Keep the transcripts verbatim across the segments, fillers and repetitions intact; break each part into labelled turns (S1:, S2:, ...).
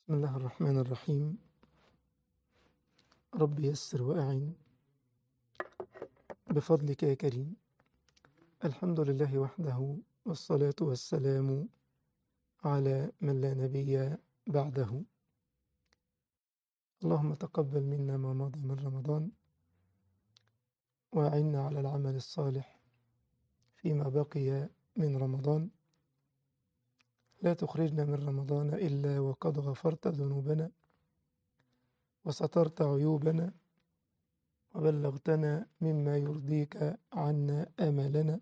S1: بسم الله الرحمن الرحيم. رب يسر وأعن بفضلك يا كريم. الحمد لله وحده، والصلاة والسلام على من لا نبي بعده. اللهم تقبل منا ما مضى من رمضان، وأعنا على العمل الصالح فيما بقي من رمضان. لا تخرجنا من رمضان إلا وقد غفرت ذنوبنا وسترت عيوبنا وبلغتنا مما يرضيك عنا آمالنا.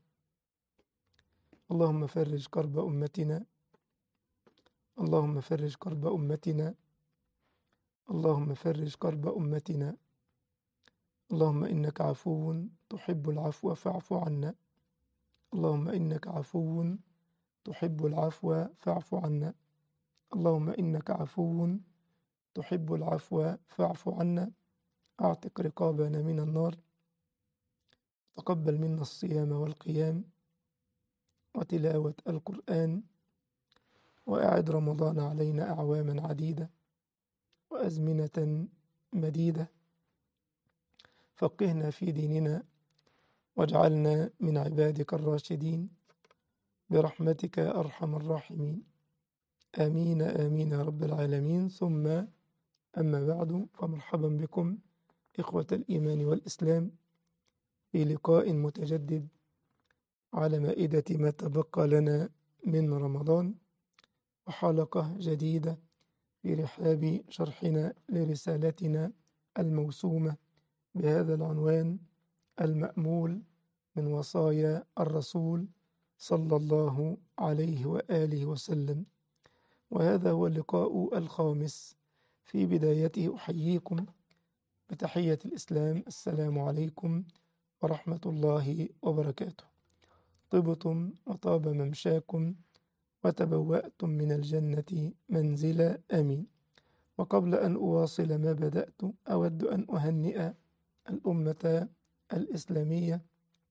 S1: اللهم فرج كرب أمتنا، اللهم فرج كرب أمتنا، اللهم فرج كرب أمتنا. اللهم إنك عفو تحب العفو فاعف عنا، اللهم إنك عفو تحب العفو فاعف عنا، اللهم إنك عفو تحب العفو فاعف عنا. أعتق رقابنا من النار، تقبل منا الصيام والقيام وتلاوة القرآن، وأعد رمضان علينا أعواما عديدة وأزمنة مديدة. فقهنا في ديننا واجعلنا من عبادك الراشدين برحمتك يا أرحم الراحمين. آمين آمين يا رب العالمين. ثم أما بعد، فمرحبا بكم إخوة الإيمان والإسلام في لقاء متجدد على مائدة ما تبقى لنا من رمضان، وحلقة جديدة في رحاب شرحنا لرسالتنا الموسومة بهذا العنوان: المأمول من وصايا الرسول صلى الله عليه وآله وسلم. وهذا هو اللقاء الخامس. في بدايته أحييكم بتحية الإسلام: السلام عليكم ورحمة الله وبركاته. طبتم وطاب ممشاكم وتبوأتم من الجنة منزلا، آمين. وقبل أن أواصل ما بدأت، أود أن أهنئ الأمة الإسلامية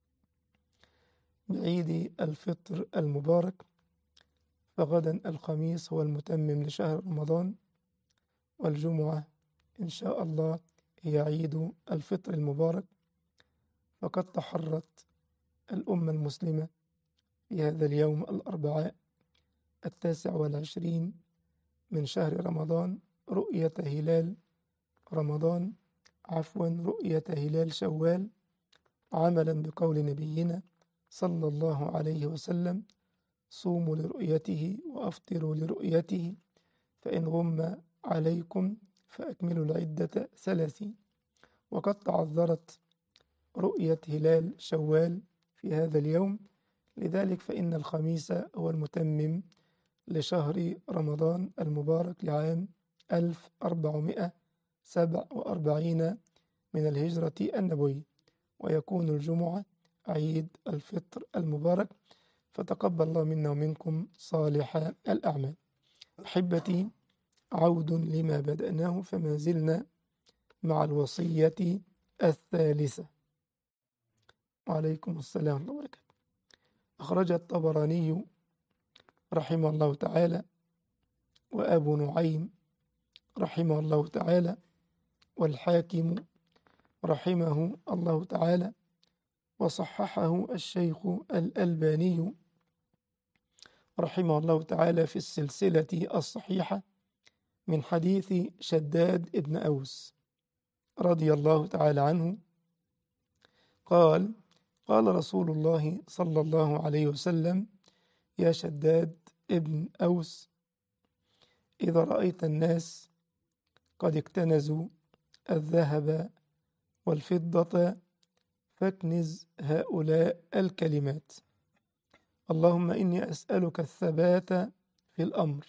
S1: بعيد الفطر المبارك. فغدا الخميس هو المتمم لشهر رمضان، والجمعة إن شاء الله هي عيد الفطر المبارك. فقد تحرت الأمة المسلمة في هذا اليوم الأربعاء التاسع والعشرين من شهر رمضان رؤية هلال رمضان عفوا رؤية هلال شوال، عملا بقول نبينا صلى الله عليه وسلم: صوموا لرؤيته وأفطروا لرؤيته، فإن غم عليكم فأكملوا العدة ثلاثين. وقد تعذرت رؤية هلال شوال في هذا اليوم، لذلك فإن الخميس هو المتمم لشهر رمضان المبارك لعام ألف وأربعمائة وسبعة وأربعين من الهجرة النبوية، ويكون الجمعة عيد الفطر المبارك. فتقبل الله منا ومنكم صالح الأعمال. أحبتي، عود لما بدأناه، فما زلنا مع الوصية الثالثة. وعليكم السلام ورحمة الله وبركاته. أخرج الطبراني رحمه الله تعالى، وأبو نعيم رحمه الله تعالى، والحاكم رحمه الله تعالى، وصححه الشيخ الألباني رحمه الله تعالى في السلسلة الصحيحة من حديث شداد ابن أوس رضي الله تعالى عنه قال: قال رسول الله صلى الله عليه وسلم: يا شداد ابن أوس، إذا رأيت الناس قد اكتنزوا الذهب والفضة فاكنز هؤلاء الكلمات: اللهم إني أسألك الثبات في الأمر،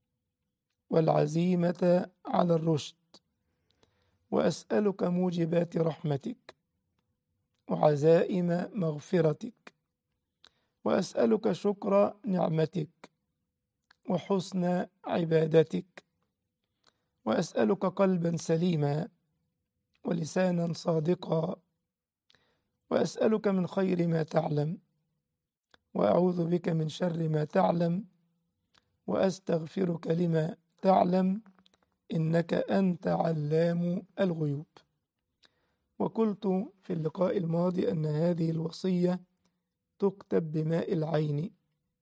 S1: والعزيمة على الرشد، وأسألك موجبات رحمتك، وعزائم مغفرتك، وأسألك شكر نعمتك، وحسن عبادتك، وأسألك قلبا سليما، ولسانا صادقا، وأسألك من خير ما تعلم، وأعوذ بك من شر ما تعلم، وأستغفرك لما تعلم، إنك أنت علام الغيوب. وقلت في اللقاء الماضي أن هذه الوصية تكتب بماء العين،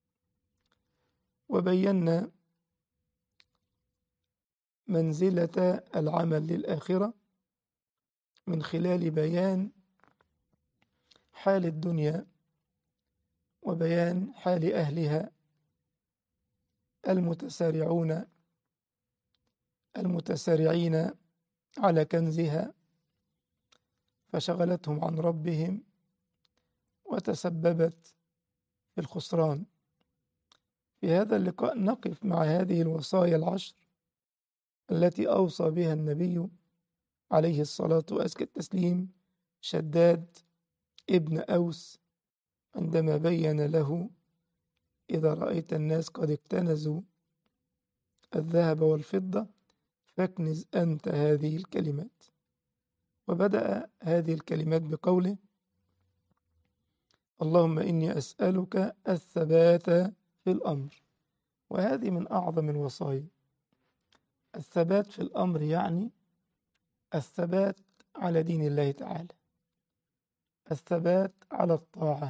S1: وبينا منزلة العمل للآخرة من خلال بيان حال الدنيا وبيان حال أهلها المتسارعون المتسارعين على كنزها، فشغلتهم عن ربهم وتسببت في الخسران. في هذا اللقاء نقف مع هذه الوصايا العشر التي أوصى بها النبي عليه الصلاة وأزكى التسليم شداد ابن أوس عندما بين له: إذا رأيت الناس قد اكتنزوا الذهب والفضة فاكنز أنت هذه الكلمات. وبدأ هذه الكلمات بقوله: اللهم إني أسألك الثبات في الأمر. وهذه من أعظم الوصايا. الثبات في الأمر يعني الثبات على دين الله تعالى، الثبات على الطاعة،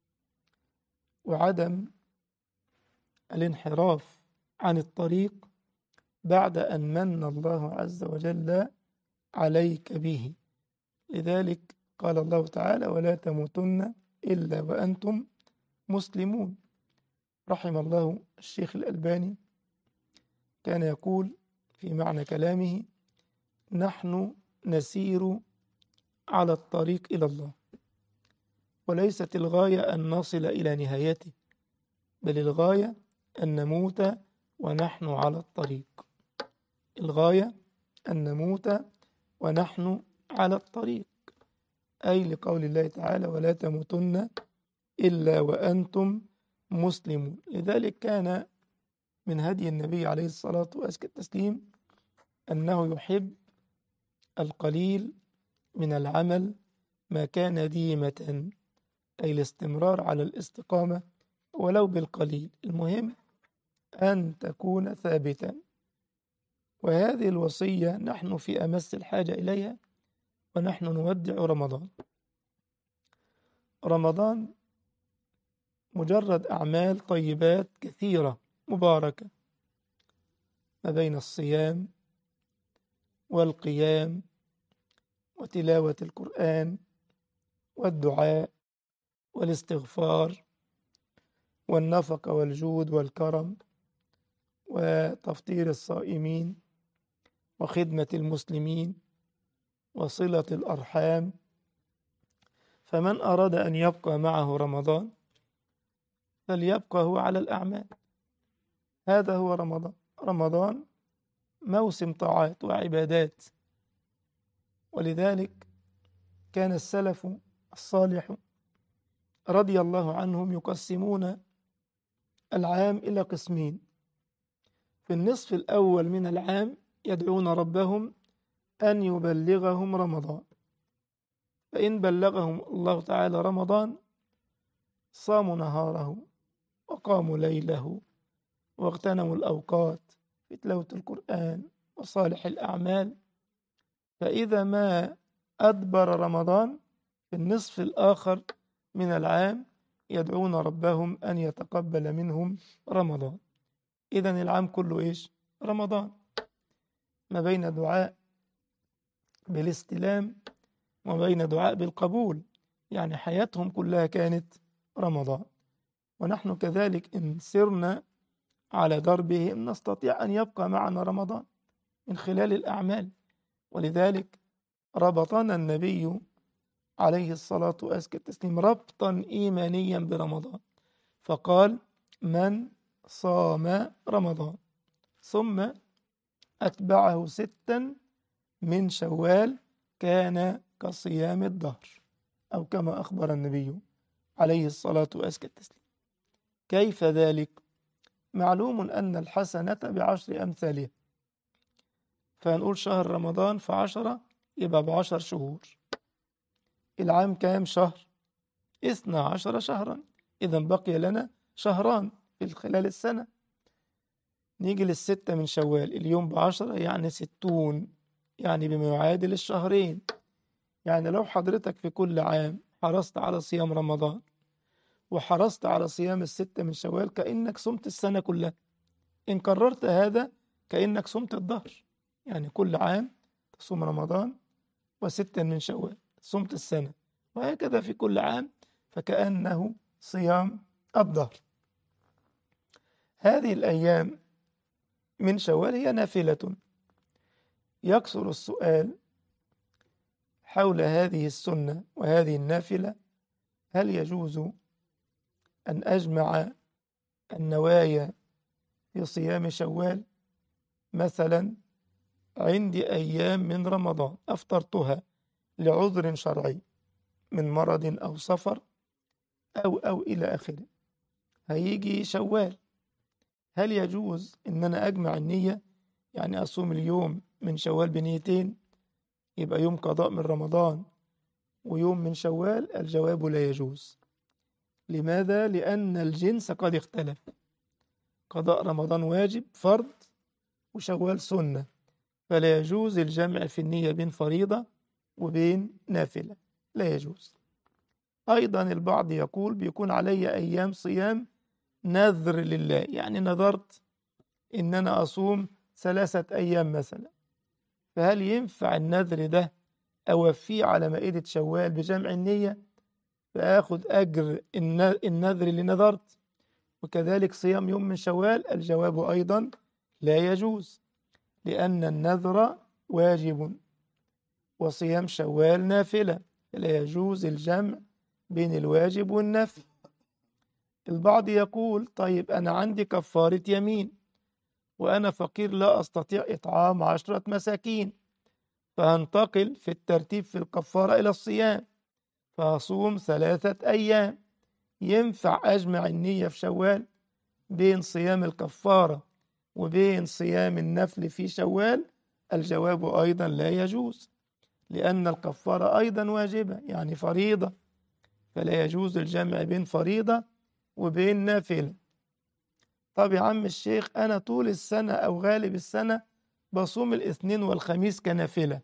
S1: وعدم الانحراف عن الطريق بعد أن من الله عز وجل عليك به. لذلك قال الله تعالى: ولا تموتن إلا وأنتم مسلمون. رحم الله الشيخ الألباني كان يقول في معنى كلامه: نحن نسير على الطريق إلى الله، وليست الغاية أن نصل إلى نهايته، بل الغاية أن نموت ونحن على الطريق. الغاية أن نموت ونحن على الطريق، أي لقول الله تعالى: ولا تموتن إلا وأنتم مسلمون. لذلك كان من هدي النبي عليه الصلاة وأزكى التسليم أنه يحب القليل من العمل ما كان ديمة، أي الاستمرار على الاستقامة ولو بالقليل، المهم أن تكون ثابتا. وهذه الوصية نحن في أمس الحاجة إليها ونحن نودع رمضان. رمضان مجرد أعمال طيبات كثيرة مباركة، ما بين الصيام والقيام وتلاوة القرآن والدعاء والاستغفار والنفقة والجود والكرم وتفطير الصائمين وخدمة المسلمين وصلة الأرحام. فمن أراد أن يبقى معه رمضان فليبقى هو على الأعمال. هذا هو رمضان. رمضان موسم طاعات وعبادات، ولذلك كان السلف الصالح رضي الله عنهم يقسمون العام إلى قسمين. في النصف الأول من العام يدعون ربهم أن يبلغهم رمضان، فإن بلغهم الله تعالى رمضان صاموا نهاره وقاموا ليله واغتنموا الأوقات في تلاوة القرآن وصالح الأعمال. فإذا ما أدبر رمضان في النصف الآخر من العام يدعون ربهم أن يتقبل منهم رمضان. إذن العام كله إيش؟ رمضان، ما بين دعاء بالاستلام وبين دعاء بالقبول، يعني حياتهم كلها كانت رمضان. ونحن كذلك إن سرنا على دربهم نستطيع أن يبقى معنا رمضان من خلال الأعمال. ولذلك ربطنا النبي عليه الصلاة وأزكى التسليم ربطا إيمانيا برمضان، فقال: من صام رمضان ثم أتبعه ستا من شوال كان كصيام الدهر، أو كما أخبر النبي عليه الصلاة وأزكى التسليم. كيف ذلك؟ معلوم أن الحسنة بعشر أمثالها، فنقول شهر رمضان في عشرة يبقى بعشر شهور. العام كام شهر؟ اثنا عشر شهرا، إذا بقي لنا شهران في خلال السنة. نيجي للستة من شوال، اليوم بعشرة يعني ستون، يعني بما يعادل الشهرين. يعني لو حضرتك في كل عام حرصت على صيام رمضان وحرصت على صيام الستة من شوال كأنك صمت السنة كلها. إن قررت هذا كأنك صمت الدهر، يعني كل عام تصوم رمضان وستة من شوال صمت السنة، وهكذا في كل عام، فكأنه صيام الدهر. هذه الأيام من شوال هي نافلة. يكثر السؤال حول هذه السنة وهذه النافلة: هل يجوز أن أجمع النوايا في صيام شوال؟ مثلا عندي أيام من رمضان أفطرتها لعذر شرعي من مرض أو سفر أو أو إلى آخره، هيجي شوال، هل يجوز إن أنا أجمع النية؟ يعني أصوم اليوم من شوال بنيتين، يبقى يوم قضاء من رمضان ويوم من شوال؟ الجواب لا يجوز. لماذا؟ لأن الجنس قد اختلف، قضاء رمضان واجب فرض وشوال سنة، فلا يجوز الجمع في النية بين فريضة وبين نافلة، لا يجوز. أيضا البعض يقول بيكون علي أيام صيام نذر لله، يعني نذرت إن أنا أصوم ثلاثة أيام مثلا، فهل ينفع النذر ده أوفيه على مائدة شوال بجمع النية فآخذ أجر النذر اللي نذرت وكذلك صيام يوم من شوال؟ الجواب أيضا لا يجوز، لأن النذر واجب وصيام شوال نافلة، لا يجوز الجمع بين الواجب والنفل. البعض يقول طيب أنا عندي كفارة يمين وأنا فقير لا أستطيع إطعام عشرة مساكين، فهنتقل في الترتيب في الكفارة إلى الصيام، فهصوم ثلاثة أيام. ينفع أجمع النية في شوال بين صيام الكفارة وبين صيام النفل في شوال؟ الجواب أيضا لا يجوز، لأن الكفارة أيضا واجبة يعني فريضة، فلا يجوز الجمع بين فريضة وبين نافلة. طب يا عم الشيخ أنا طول السنة أو غالب السنة بصوم الاثنين والخميس كنافلة،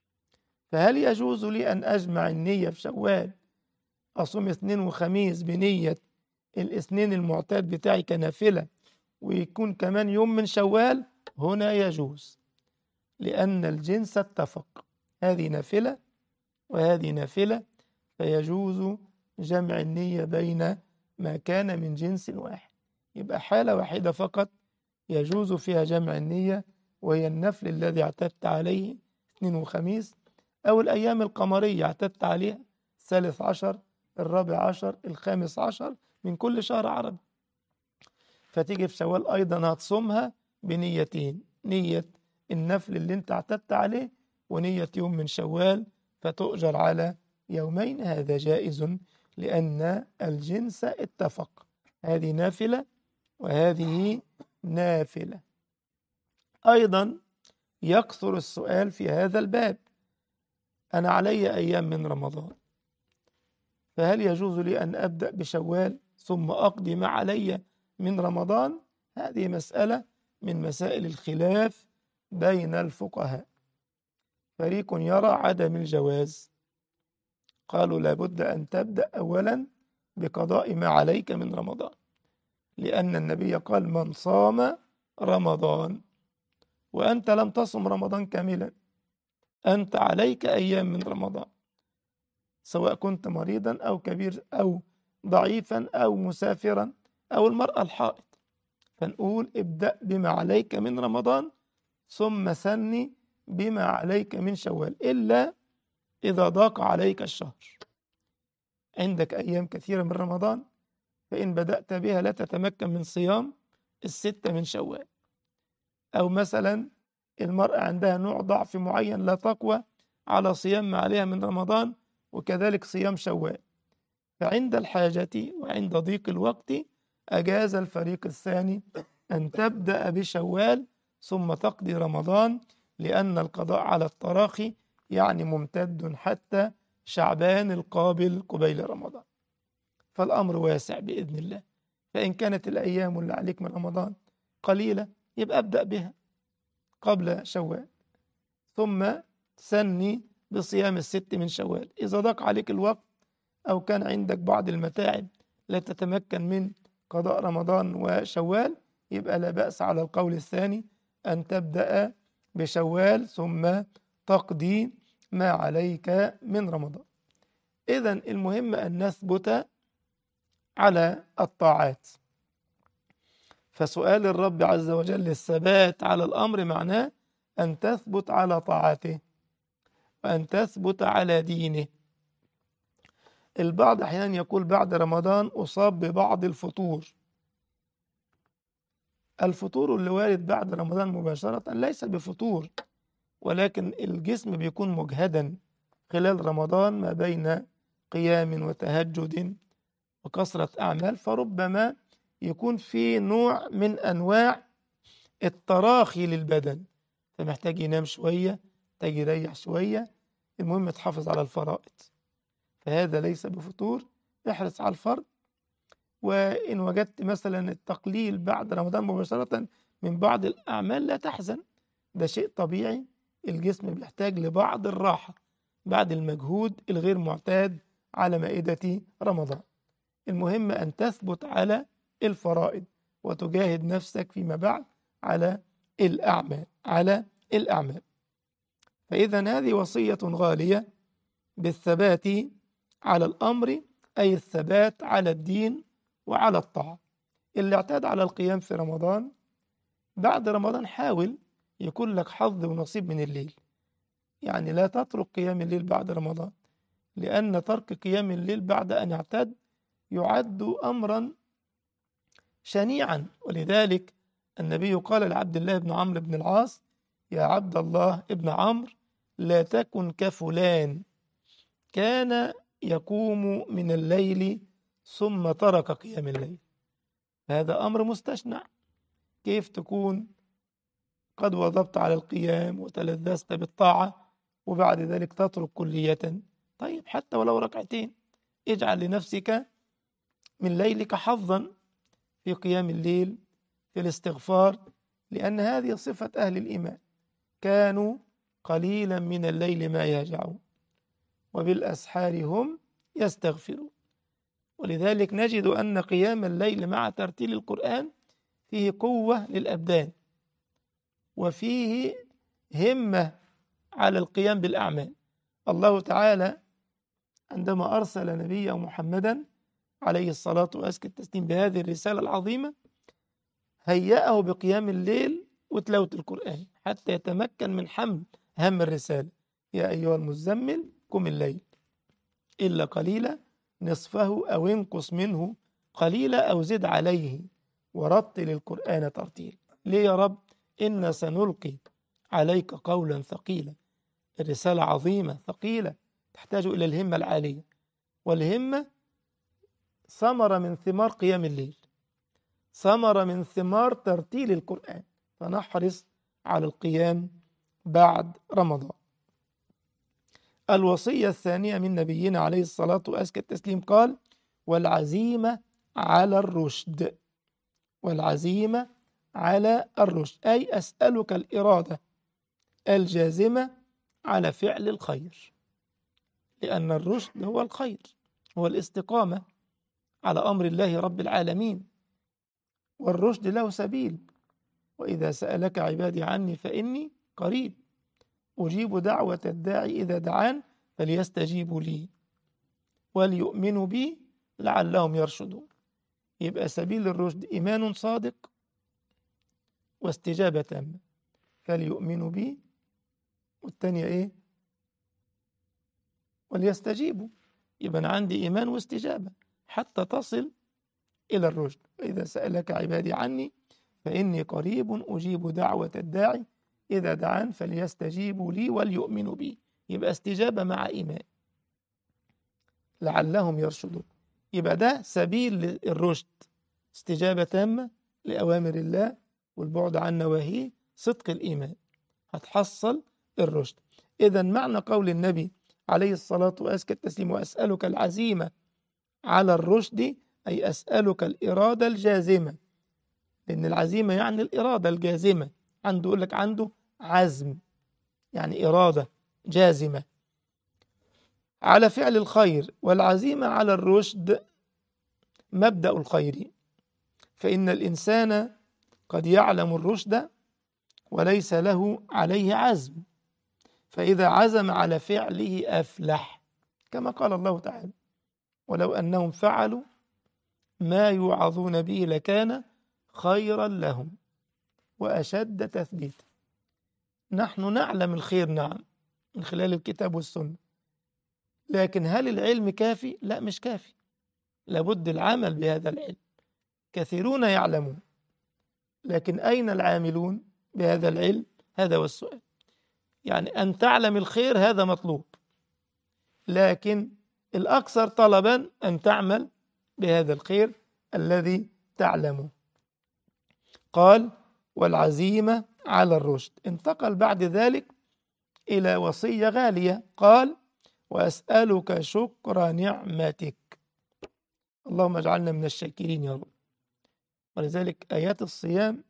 S1: فهل يجوز لي أن أجمع النية في شوال أصوم اثنين وخميس بنية الاثنين المعتاد بتاعي كنافلة ويكون كمان يوم من شوال؟ هنا يجوز، لأن الجنس اتفق، هذه نافلة وهذه نافلة، فيجوز جمع النية بين ما كان من جنس واحد. يبقى حالة واحدة فقط يجوز فيها جمع النية، وهي النفل الذي اعتدت عليه اثنين وخميس، أو الأيام القمرية اعتدت عليها الثالث عشر الرابع عشر الخامس عشر من كل شهر عربي، فتيجي في شوال أيضا هتصومها بنيتين: نية النفل اللي انت اعتدت عليه ونية يوم من شوال، فتؤجر على يومين. هذا جائز لأن الجنس اتفق، هذه نافلة وهذه نافلة. أيضا يكثر السؤال في هذا الباب: أنا علي أيام من رمضان، فهل يجوز لي أن أبدأ بشوال ثم أقضي ما علي من رمضان؟ هذه مسألة من مسائل الخلاف بين الفقهاء. فريق يرى عدم الجواز، قالوا لابد أن تبدأ أولا بقضاء ما عليك من رمضان، لأن النبي قال من صام رمضان وأنت لم تصم رمضان كاملا، أنت عليك أيام من رمضان سواء كنت مريضا أو كبير أو ضعيفا أو مسافرا أو المرأة الحائض، فنقول ابدأ بما عليك من رمضان ثم ثني بما عليك من شوال، إلا إذا ضاق عليك الشهر، عندك أيام كثيرة من رمضان فإن بدأت بها لا تتمكن من صيام الستة من شوال، أو مثلا المرأة عندها نوع ضعف معين لا تقوى على صيام ما عليها من رمضان وكذلك صيام شوال، فعند الحاجة وعند ضيق الوقت أجاز الفريق الثاني أن تبدأ بشوال ثم تقضي رمضان، لأن القضاء على التراخي يعني ممتد حتى شعبان القابل قبيل رمضان، فالأمر واسع بإذن الله. فإن كانت الأيام اللي عليك من رمضان قليلة يبقى أبدأ بها قبل شوال، ثم سني بصيام الست من شوال. إذا ضاق عليك الوقت أو كان عندك بعض المتاعب لا تتمكن من قضاء رمضان وشوال، يبقى لا بأس على القول الثاني أن تبدأ بشوال ثم تقضي ما عليك من رمضان. إذن المهم أن نثبت على الطاعات. فسؤال الرب عز وجل الثبات على الأمر معناه أن تثبت على طاعته وأن تثبت على دينه. البعض أحيانا يقول بعد رمضان أصاب ببعض الفطور. الفطور اللي وارد بعد رمضان مباشرة ليس بفطور، ولكن الجسم بيكون مجهدا خلال رمضان ما بين قيام وتهجد وكثرة أعمال، فربما يكون في نوع من أنواع التراخي للبدن، فمحتاج ينام شوية، محتاج يريح شوية، المهم تحافظ على الفرائض. فهذا ليس بفطور، احرص على الفرض. وإن وجدت مثلا التقليل بعد رمضان مباشرة من بعض الأعمال لا تحزن، ده شيء طبيعي، الجسم بيحتاج لبعض الراحة بعد المجهود الغير معتاد على مائدة رمضان. المهم أن تثبت على الفرائض وتجاهد نفسك فيما بعد على الأعمال على الأعمال. فإذا هذه وصية غالية بالثبات على الأمر، أي الثبات على الدين وعلى الطاعة. اللي اعتاد على القيام في رمضان بعد رمضان حاول يكون لك حظ ونصيب من الليل، يعني لا تترك قيام الليل بعد رمضان، لأن ترك قيام الليل بعد أن اعتاد يعد أمرا شنيعا. ولذلك النبي قال لعبد الله بن عمرو بن العاص: يا عبد الله ابن عمرو لا تكن كفلان كان يقوم من الليل ثم ترك قيام الليل. هذا أمر مستشنع. كيف تكون قد واظبت على القيام وتلذذت بالطاعة وبعد ذلك تترك كلية؟ طيب حتى ولو ركعتين، اجعل لنفسك من ليلك حظا في قيام الليل، في الاستغفار، لأن هذه صفة أهل الإيمان، كانوا قليلا من الليل ما يهجعون وبالأسحار هم يستغفرون. ولذلك نجد أن قيام الليل مع ترتيل القرآن فيه قوة للأبدان وفيه همة على القيام بالأعمال. الله تعالى عندما أرسل نبيه محمدا عليه الصلاة وأزكى التسليم بهذه الرسالة العظيمة هيأه بقيام الليل وتلاوة القرآن حتى يتمكن من حمل هم الرسالة. يا أيها المزمل قم الليل إلا قليلا نصفه أو انقص منه قليلا أو زد عليه ورتل القرآن ترتيلا. ليه يا رب؟ إن سنلقي عليك قولا ثقيلا. الرسالة عظيمة ثقيلة تحتاج إلى الهمة العالية، والهمة ثمرة من ثمار قيام الليل، ثمرة من ثمار ترتيل القرآن. فنحرص على القيام بعد رمضان. الوصية الثانية من نبينا عليه الصلاة وأزكى التسليم قال: والعزيمة على الرشد. والعزيمة على الرشد أي أسألك الإرادة الجازمة على فعل الخير، لأن الرشد هو الخير، هو الاستقامة على أمر الله رب العالمين، والرشد له سبيل. وإذا سألك عبادي عني فإني قريب أجيب دعوة الداعي إذا دعان فليستجيبوا لي وليؤمنوا بي لعلهم يرشدون. يبقى سبيل الرشد إيمان صادق واستجابة تامة. فليؤمنوا بي، والثانية إيه؟ وليستجيبوا. يبقى أنا عندي إيمان واستجابة حتى تصل إلى الرشد. إذا سألك عبادي عني فإني قريب أجيب دعوة الداعي إذا دعان فليستجيبوا لي وليؤمنوا بي. يبقى استجابة مع إيمان لعلهم يرشدون. يبقى ده سبيل للرشد، استجابة تامة لأوامر الله والبعد عن نواهيه، صدق الإيمان، هتحصل الرشد. إذا معنى قول النبي عليه الصلاة وأزكى التسليم: وأسألك العزيمة على الرشد، أي أسألك الإرادة الجازمة لأن العزيمة يعني الإرادة الجازمة، عنده يقول لك عنده عزم، يعني إرادة جازمة على فعل الخير، والعزيمة على الرشد مبدأ الخير. فإن الإنسان قد يعلم الرشد وليس له عليه عزم، فإذا عزم على فعله أفلح، كما قال الله تعالى: ولو أنهم فعلوا ما يوعظون به لكان خيرا لهم وأشد تثبيتا. نحن نعلم الخير نعم من خلال الكتاب والسنة، لكن هل العلم كافي؟ لا، مش كافي، لابد العمل بهذا العلم. كثيرون يعلمون، لكن أين العاملون بهذا العلم؟ هذا هو السؤال. يعني أن تعلم الخير هذا مطلوب، لكن الأكثر طلبا أن تعمل بهذا الخير الذي تعلمه. قال: والعزيمة على الرشد. انتقل بعد ذلك إلى وصية غالية، قال: وأسألك شكر نعمتك. اللهم اجعلنا من الشاكرين يا رب. ولذلك آيات الصيام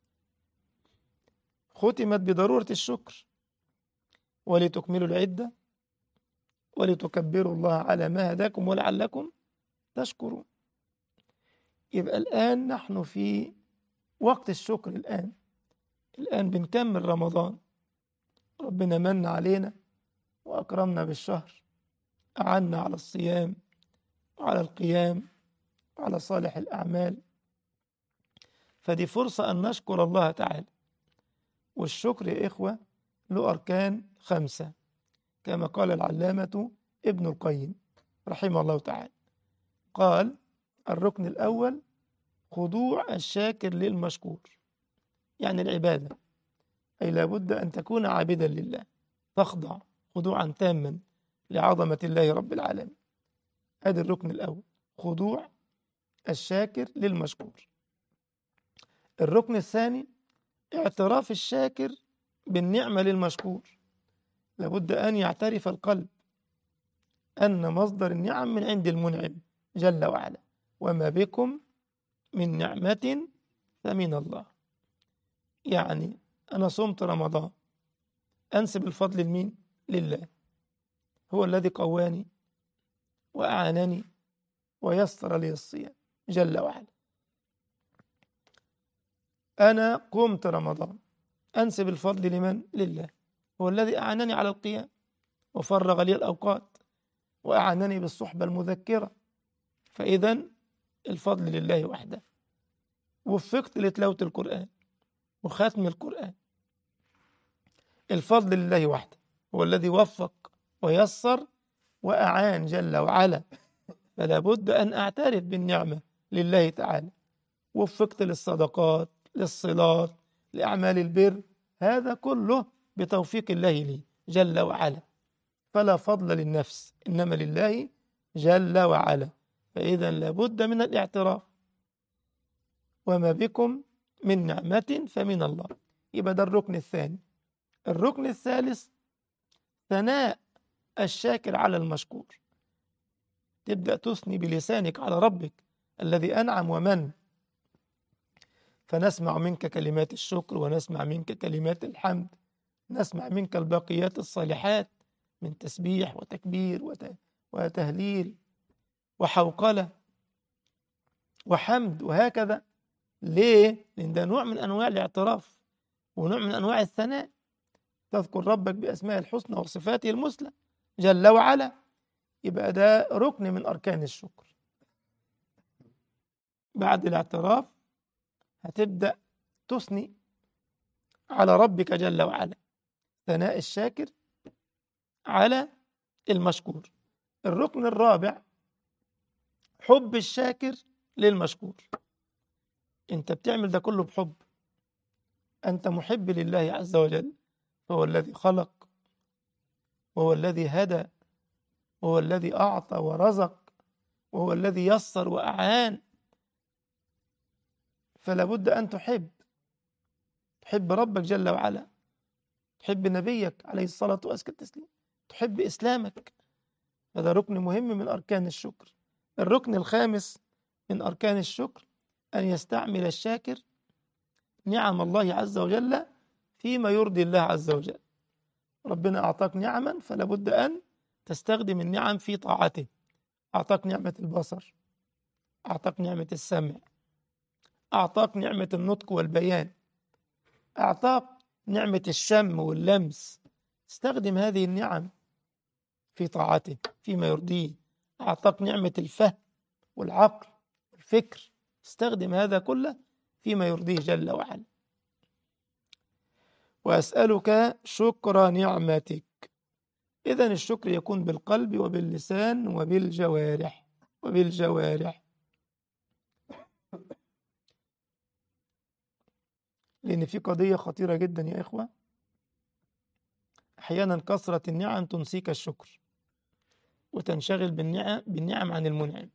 S1: ختمت بضرورة الشكر، ولتكملوا العدة ولتكبروا الله على ما هداكم ولعلكم تشكرون. يبقى الآن نحن في وقت الشكر. الآن الآن بنكمل رمضان، ربنا من علينا وأكرمنا بالشهر، أعنا على الصيام وعلى القيام وعلى صالح الأعمال، فدي فرصة أن نشكر الله تعالى. والشكر يا إخوة له أركان خمسة، كما قال العلامة ابن القيم رحمه الله تعالى. قال: الركن الأول خضوع الشاكر للمشكور، يعني العبادة، أي لابد أن تكون عابدا لله، تخضع خضوعا تاما لعظمة الله رب العالمين. هذا الركن الأول، خضوع الشاكر للمشكور. الركن الثاني اعتراف الشاكر بالنعمة للمشكور، لابد أن يعترف القلب أن مصدر النعم من عند المنعم جل وعلا، وما بكم من نعمة فمن الله. يعني أنا صمت رمضان، أنسب الفضل لمين؟ لله، هو الذي قواني وأعانني ويسر لي الصيام جل وعلا. أنا قمت رمضان، أنسب الفضل لمن؟ لله، هو الذي أعانني على القيام وفرغ لي الأوقات وأعانني بالصحبة المذكرة، فإذا الفضل لله وحده. وفقت لتلاوة القرآن وختم القرآن، الفضل لله وحده، هو الذي وفق ويسر وأعان جل وعلا، فلا بد أن أعترف بالنعمة لله تعالى. وفقت للصدقات، للصلات، لأعمال البر، هذا كله بتوفيق الله لي جل وعلا، فلا فضل للنفس إنما لله جل وعلا. فإذا لابد من الاعتراف، وما بكم من نعمة فمن الله. يبقى ده الركن الثاني. الركن الثالث ثناء الشاكر على المشكور، تبدأ تثني بلسانك على ربك الذي أنعم ومن، فنسمع منك كلمات الشكر ونسمع منك كلمات الحمد، نسمع منك الباقيات الصالحات من تسبيح وتكبير وتهليل وحوقلة وحمد وهكذا. ليه؟ لأن ده نوع من أنواع الاعتراف ونوع من أنواع الثناء، تذكر ربك بأسماء الحسنى وصفاته المثلى جل وعلا. يبقى ده ركن من أركان الشكر. بعد الاعتراف هتبدأ تثني على ربك جل وعلا، ثناء الشاكر على المشكور. الركن الرابع حب الشاكر للمشكور، انت بتعمل ده كله بحب، انت محب لله عز وجل، هو الذي خلق وهو الذي هدى وهو الذي أعطى ورزق وهو الذي يسر وأعان، فلا بد أن تحب تحب ربك جل وعلا، تحب نبيك عليه الصلاة وأزكى التسليم، تحب إسلامك. هذا ركن مهم من أركان الشكر. الركن الخامس من أركان الشكر أن يستعمل الشاكر نعم الله عز وجل فيما يرضي الله عز وجل. ربنا أعطاك نعما فلا بد أن تستخدم النعم في طاعته. أعطاك نعمة البصر، أعطاك نعمة السمع، أعطاك نعمة النطق والبيان، أعطاك نعمة الشم واللمس. استخدم هذه النعم في طاعته فيما يرضيه. أعطاك نعمة الفهم والعقل والفكر، استخدم هذا كله فيما يرضيه جل وعلا. وأسألك شكر نعمتك. إذن الشكر يكون بالقلب وباللسان وبالجوارح وبالجوارح لأن في قضية خطيرة جدا يا إخوة. أحيانا كثرة النعم تنسيك الشكر وتنشغل بالنعم بالنعم عن المنعم،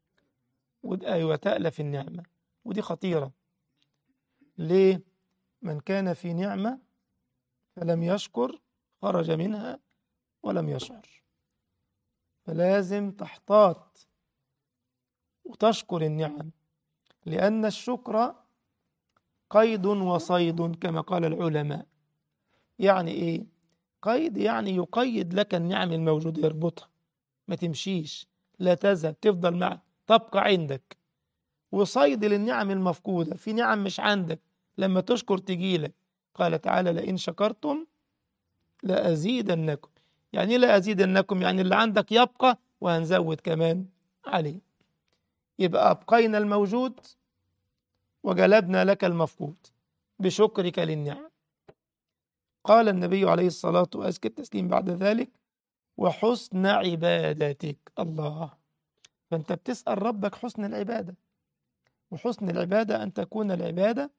S1: وتألف النعمة، ودي خطيرة. ليه؟ من كان في نعمة فلم يشكر خرج منها ولم يشعر. فلازم تحتاط وتشكر النعم، لأن الشكر قيد وصيد كما قال العلماء. يعني إيه؟ قيد يعني يقيد لك النعم الموجودة، يربطها ما تمشيش، لا تذهب، تفضل معك، تبقى عندك. وصيد للنعم المفقودة، في نعم مش عندك لما تشكر تجيلك. قال تعالى لئن شكرتم لأزيدنكم. يعني لا أزيدنكم يعني اللي عندك يبقى وهنزود كمان عليه. يبقى أبقينا الموجود وجلبنا لك المفقود بشكرك للنعم. قال النبي عليه الصلاة وأزكى التسليم بعد ذلك وحسن عبادتك. الله، فأنت بتسأل ربك حسن العبادة. وحسن العبادة أن تكون العبادة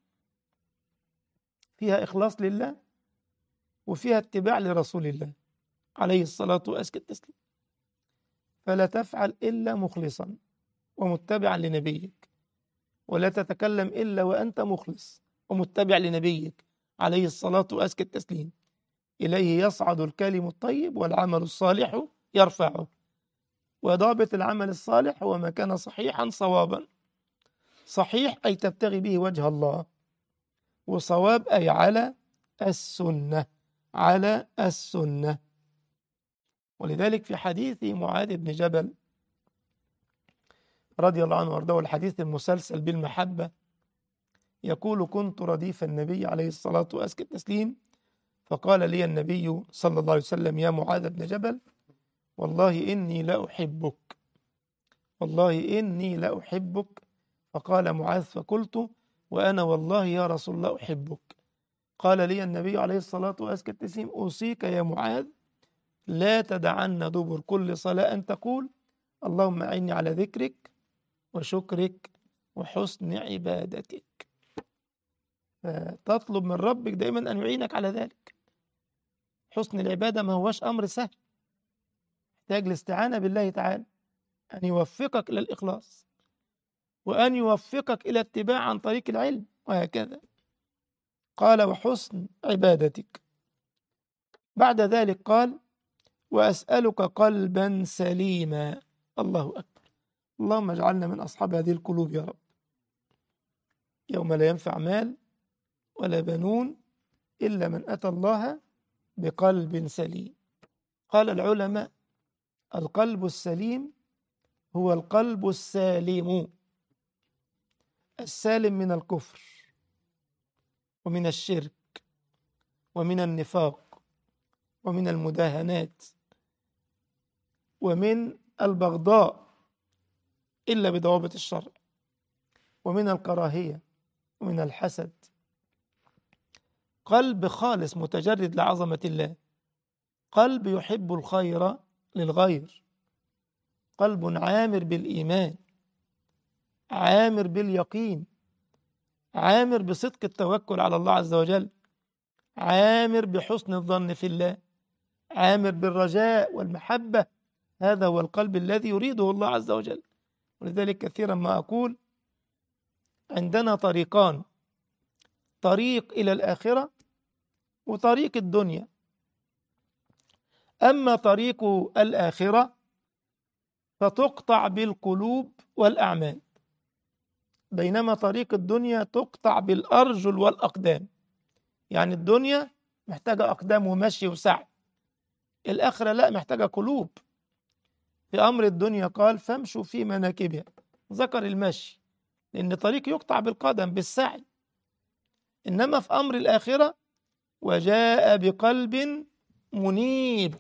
S1: فيها إخلاص لله وفيها اتباع لرسول الله عليه الصلاة وأزكى التسليم. فلا تفعل إلا مخلصا ومتبعا لنبيك، ولا تتكلم إلا وأنت مخلص ومتبع لنبيك عليه الصلاة وأزكى التسليم. إليه يصعد الكلم الطيب والعمل الصالح يرفعه. وضابط العمل الصالح هو ما كان صحيحا صوابا. صحيح أي تبتغي به وجه الله، وصواب أي على السنة، على السنة. ولذلك في حديث معاذ بن جبل رضي الله عنه وارضاه، الحديث المسلسل بالمحبة، يقول كنت رديف النبي عليه الصلاة وأزكى التسليم، فقال لي النبي صلى الله عليه وسلم يا معاذ بن جبل والله إني لأحبك، والله إني لأحبك. فقال معاذ فقلت وأنا والله يا رسول الله أحبك. قال لي النبي عليه الصلاة وأزكى التسليم أوصيك يا معاذ لا تدعن دبر كل صلاة أن تقول اللهم أعني على ذكرك وشكرك وحسن عبادتك. فتطلب من ربك دائما أن يعينك على ذلك. حسن العبادة ما هوش أمر سهل، يحتاج الاستعانة بالله تعالى أن يوفقك إلى الإخلاص وأن يوفقك إلى اتباع عن طريق العلم وهكذا. قال وحسن عبادتك. بعد ذلك قال وأسألك قلبا سليما. الله أكبر، اللهم اجعلنا من أصحاب هذه القلوب يا رب، يوم لا ينفع مال ولا بنون إلا من أتى الله بقلب سليم. قال العلماء القلب السليم هو القلب السالم، السالم من الكفر ومن الشرك ومن النفاق ومن المداهنات ومن البغضاء إلا بضوابط الشرع، ومن الكراهية ومن الحسد. قلب خالص متجرد لعظمة الله، قلب يحب الخير للغير، قلب عامر بالإيمان، عامر باليقين، عامر بصدق التوكل على الله عز وجل، عامر بحسن الظن في الله، عامر بالرجاء والمحبة. هذا هو القلب الذي يريده الله عز وجل. ولذلك كثيرا ما أقول عندنا طريقان، طريق إلى الآخرة وطريق الدنيا. أما طريق الآخرة فتقطع بالقلوب والأعمال، بينما طريق الدنيا تقطع بالأرجل والأقدام. يعني الدنيا محتاجة أقدام ومشي وسعي، الآخرة لا، محتاجة قلوب. في أمر الدنيا قال فامشوا في مناكبها، ذكر المشي لأن طريق يقطع بالقدم بالسعي. إنما في أمر الآخرة وجاء بقلب منيب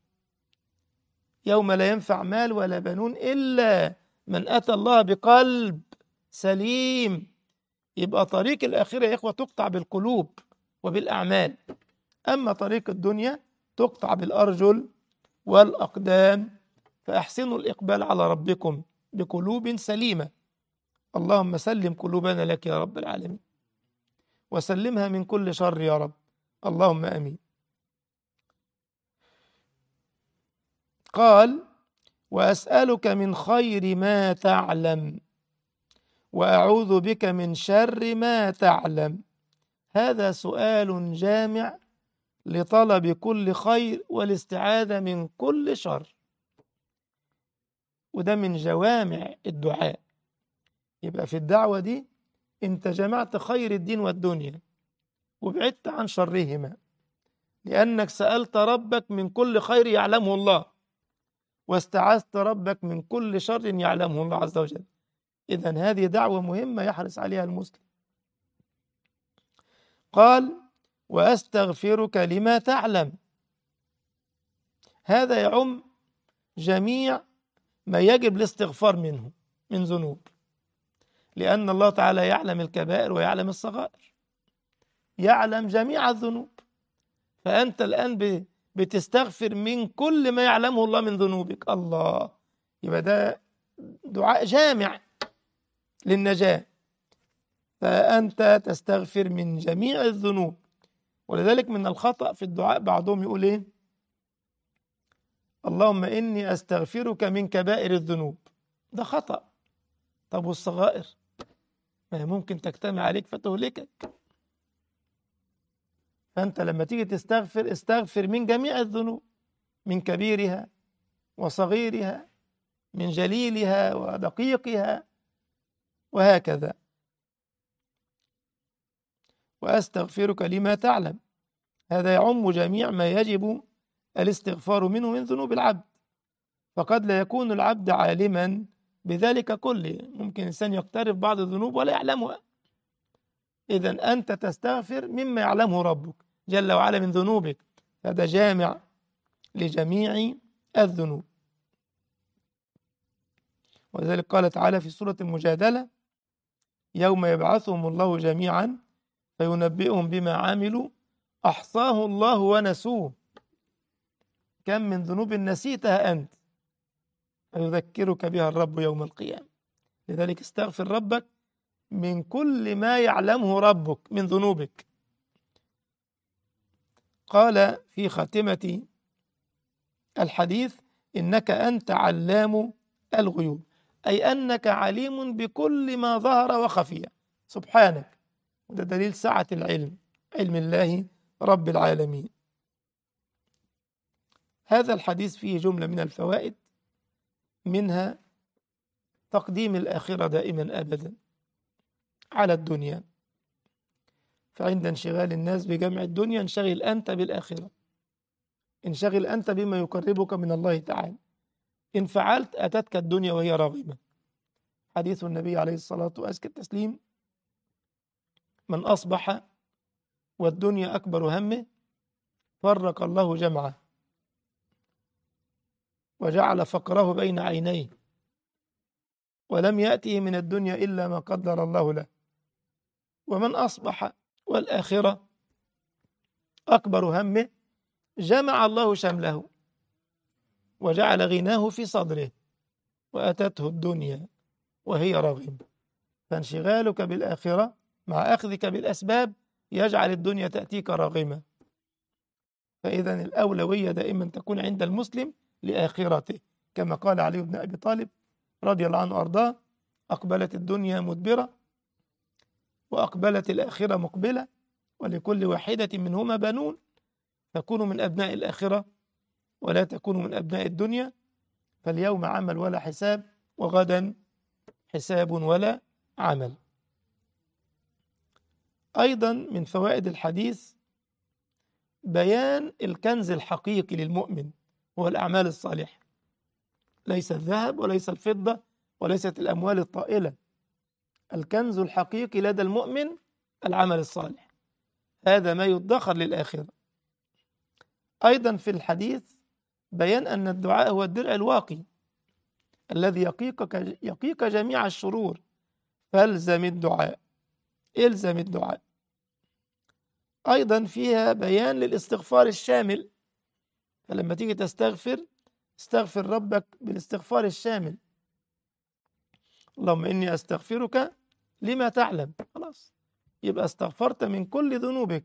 S1: يوم لا ينفع مال ولا بنون إلا من أتى الله بقلب سليم. يبقى طريق الآخرة يا إخوة تقطع بالقلوب وبالأعمال، أما طريق الدنيا تقطع بالأرجل والأقدام. فأحسنوا الإقبال على ربكم بقلوب سليمة. اللهم سلم قلوبنا لك يا رب العالمين، وسلمها من كل شر يا رب، اللهم آمين. قال وأسألك من خير ما تعلم وأعوذ بك من شر ما تعلم. هذا سؤال جامع لطلب كل خير والاستعاذة من كل شر، وده من جوامع الدعاء. يبقى في الدعوة دي انت جمعت خير الدين والدنيا وبعدت عن شرهما، لأنك سألت ربك من كل خير يعلمه الله، واستعاذت ربك من كل شر يعلمه الله عز وجل. إذن هذه دعوة مهمة يحرص عليها المسلم. قال وأستغفرك لما تعلم. هذا يعم جميع ما يجب الاستغفار منه من ذنوب، لأن الله تعالى يعلم الكبائر ويعلم الصغائر، يعلم جميع الذنوب. فأنت الآن بتستغفر من كل ما يعلمه الله من ذنوبك. الله، يبقى ده دعاء جامع للنجاة. فأنت تستغفر من جميع الذنوب. ولذلك من الخطأ في الدعاء بعضهم يقول إيه؟ اللهم إني أستغفرك من كبائر الذنوب. ده خطأ. طب والصغائر؟ ما هي ممكن تجتمع عليك فتهلكك. فأنت لما تيجي تستغفر استغفر من جميع الذنوب، من كبيرها وصغيرها، من جليلها ودقيقها، وهكذا. وأستغفرك لما تعلم، هذا يعم جميع ما يجب الاستغفار منه من ذنوب العبد، فقد لا يكون العبد عالما بذلك كله، ممكن إنسان يقترف بعض الذنوب ولا يعلمها. إذن أنت تستغفر مما يعلمه ربك جل وعلا من ذنوبك، هذا جامع لجميع الذنوب. ولذلك قال تعالى في سورة المجادلة يوم يبعثهم الله جميعا فينبئهم بما عملوا أحصاه الله ونسوه. كم من ذنوب نسيتها أنت فيذكرك بها الرب يوم القيامة. لذلك استغفر ربك من كل ما يعلمه ربك من ذنوبك. قال في خاتمة الحديث إنك أنت علام الغيوب، أي أنك عليم بكل ما ظهر وخفي سبحانك. وده دليل سعة العلم، علم الله رب العالمين. هذا الحديث فيه جملة من الفوائد، منها تقديم الآخرة دائما أبدا على الدنيا. فعند انشغال الناس بجمع الدنيا انشغل أنت بالآخرة، انشغل أنت بما يقربك من الله تعالى. إن فعلت أتتك الدنيا وهي راغمة. حديث النبي عليه الصلاة وأزكى التسليم من أصبح والدنيا أكبر همه فرق الله جمعه وجعل فقره بين عينيه ولم يأته من الدنيا إلا ما قدر الله له. ومن أصبح والآخرة أكبر همه جمع الله شمله وجعل غناه في صدره وأتته الدنيا وهي راغمة. فانشغالك بالآخرة مع أخذك بالأسباب يجعل الدنيا تأتيك راغمة. فإذا الأولوية دائما تكون عند المسلم لآخرته، كما قال علي بن أبي طالب رضي الله عنه وأرضاه أقبلت الدنيا مدبرة وأقبلت الآخرة مقبلة ولكل واحدة منهما بنون، فكونوا من أبناء الآخرة ولا تكونوا من أبناء الدنيا. فاليوم عمل ولا حساب، وغدا حساب ولا عمل. أيضا من فوائد الحديث بيان الكنز الحقيقي للمؤمن هو الأعمال الصالحة، ليس الذهب وليس الفضة وليست الأموال الطائلة. الكنز الحقيقي لدى المؤمن العمل الصالح، هذا ما يدخر للآخرة. أيضا في الحديث بيان أن الدعاء هو الدرع الواقي الذي يقيك يقيك جميع الشرور، فالزم الدعاء، الزم الدعاء. أيضا فيها بيان للاستغفار الشامل، فلما تيجي تستغفر استغفر ربك بالاستغفار الشامل. اللهم إني أستغفرك لما تعلم، خلاص يبقى استغفرت من كل ذنوبك.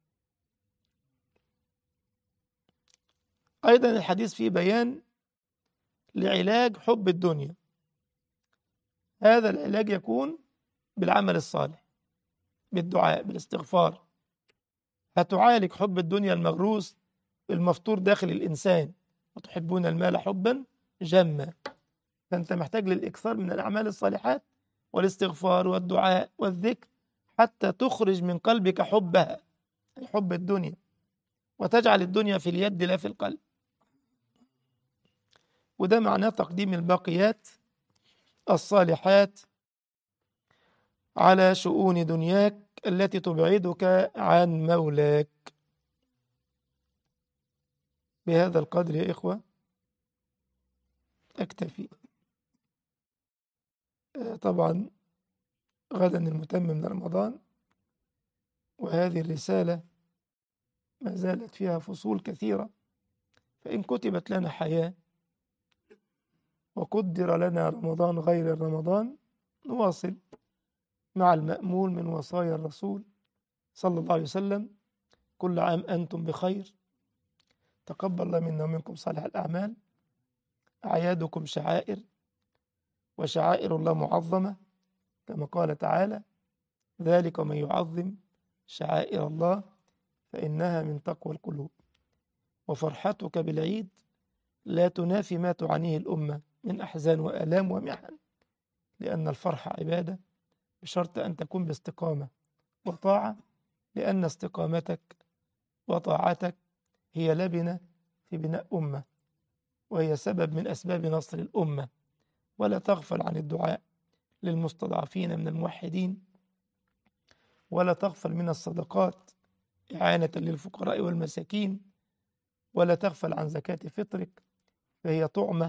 S1: أيضا الحديث فيه بيان لعلاج حب الدنيا، هذا العلاج يكون بالعمل الصالح، بالدعاء، بالاستغفار. هتعالج حب الدنيا المغروس المفطور داخل الإنسان، وتحبون المال حبا جما. فأنت محتاج للإكثار من الأعمال الصالحات والاستغفار والدعاء والذكر حتى تخرج من قلبك حبها، أي حب الدنيا، وتجعل الدنيا في اليد لا في القلب. وده معناه تقديم الباقيات الصالحات على شؤون دنياك التي تبعدك عن مولاك. بهذا القدر يا إخوة أكتفي. طبعا غدا المتم من رمضان، وهذه الرسالة ما زالت فيها فصول كثيرة، فإن كتبت لنا حياة وقدر لنا رمضان غير رمضان نواصل مع المأمول من وصايا الرسول صلى الله عليه وسلم. كل عام أنتم بخير، تقبل الله منا ومنكم صالح الأعمال. أعيادكم شعائر، وشعائر الله معظمة كما قال تعالى: ذلك ومن يعظم شعائر الله فإنها من تقوى القلوب. وفرحتك بالعيد لا تنافي ما تعانيه الأمة من أحزان وآلام ومحن، لأن الفرح عبادة بشرط أن تكون باستقامة وطاعة، لأن استقامتك وطاعتك هي لبنة في بناء أمة، وهي سبب من أسباب نصر الأمة. ولا تغفل عن الدعاء للمستضعفين من الموحدين، ولا تغفل من الصدقات إعانة للفقراء والمساكين، ولا تغفل عن زكاة فطرك، فهي طعمة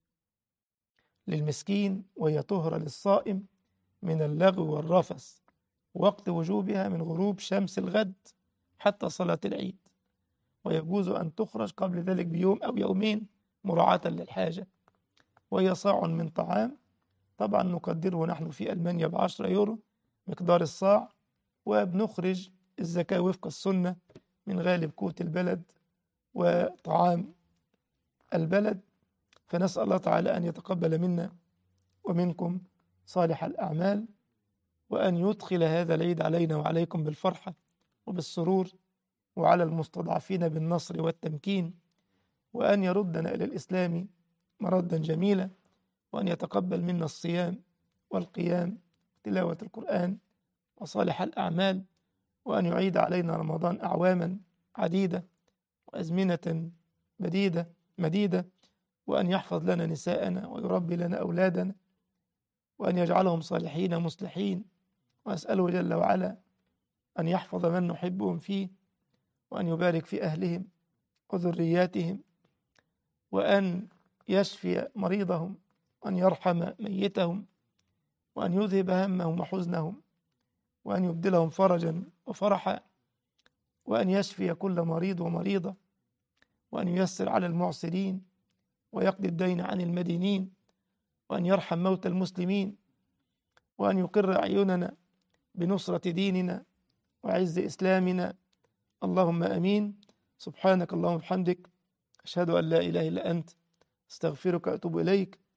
S1: للمسكين وهي طهرة للصائم من اللغو والرفث، وقت وجوبها من غروب شمس الغد حتى صلاة العيد، ويجوز أن تخرج قبل ذلك بيوم أو يومين مراعاة للحاجة. وهي صاع من طعام، طبعا نقدره نحن في ألمانيا بعشرة يورو مقدار الصاع، وبنخرج الزكاة وفق السنة من غالب قوت البلد وطعام البلد. فنسأل الله تعالى أن يتقبل منا ومنكم صالح الأعمال، وأن يدخل هذا العيد علينا وعليكم بالفرحة وبالسرور، وعلى المستضعفين بالنصر والتمكين، وأن يردنا إلى الإسلام مردا جميلا، وأن يتقبل منا الصيام والقيام تلاوة القرآن وصالح الأعمال، وأن يعيد علينا رمضان أعواما عديدة وأزمنة مديدة مديدة، وأن يحفظ لنا نساءنا ويربي لنا أولادنا، وأن يجعلهم صالحين مصلحين. وأسأله جل وعلا أن يحفظ من نحبهم فيه، وأن يبارك في أهلهم وذرياتهم، وأن يشفي مريضهم، وأن يرحم ميتهم، وأن يذهب همهم وحزنهم، وأن يبدلهم فرجا وفرحا، وأن يشفي كل مريض ومريضة، وأن ييسر على المعسرين ويقضي الدين عن المدينين، وأن يرحم موتى المسلمين، وأن يقر أعيننا بنصرة ديننا وعز إسلامنا. اللهم أمين. سبحانك اللهم وبحمدك، أشهد أن لا إله إلا أنت، استغفرك وأتوب إليك.